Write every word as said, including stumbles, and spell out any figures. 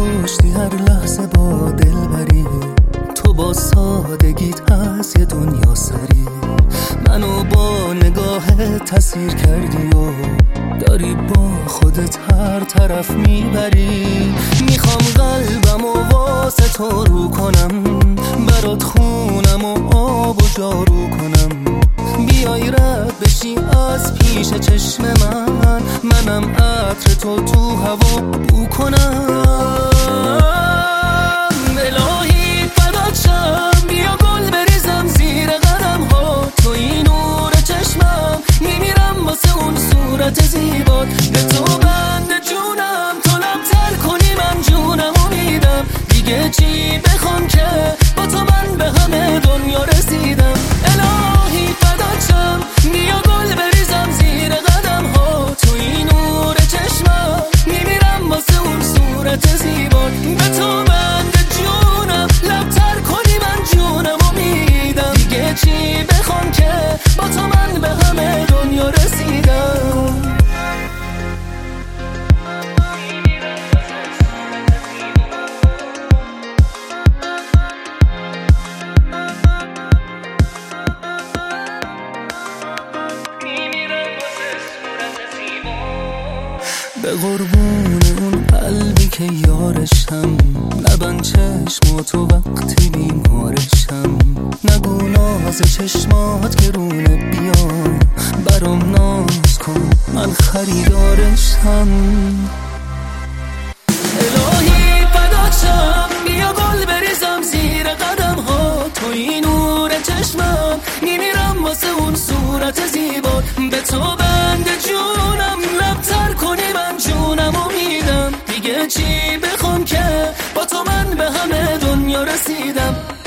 کشتی هر لحظه با دلبری، تو با سادگیت از یه دنیا سری منو با نگاهت تسیر کردی و داری با خودت هر طرف میبری. میخوام قلبم و واسه تو رو کنم، برات خونم و آب و جارو کنم، بیای رد بشی از پیش چشم من، منم عطر تو تو هوا بو کنم. الهی فدات شم، بیا گل بریزم زیر قدم ها، تو این نور چشمم، میمیرم واسه اون صورت زیبات. به تو بند جونم، تو لبتر کنی من جونم و میدم، دیگه چی بخوام که با تو من به همه دنیا رسیدم. الهی فدات شم، بیا گل بریزم زیر قدم ها، تو این نور چشمم، میمیرم واسه اون صورت زیبات. به تو بند جونم، لبتر کنی من جونم و میدم، دیگه چی بخوام که با تو من به همه دنیا رسیدم. به قربون اون قلبی که یارشم، نبند چشم تو وقتی بیمارشم، نگو ناز چشمات که رونه، بیا برام ناز کن من خریدارشم. الهی فدات شم، بیا گل بریزم زیر قدم ها، تو این نور چشمم، میمیرم واسه اون صورت زیبات. به تو بند جونم، لبتر کنی من جونم و میدم، دیگه چی بخوام که با تو من به همه دنیا رسیدم.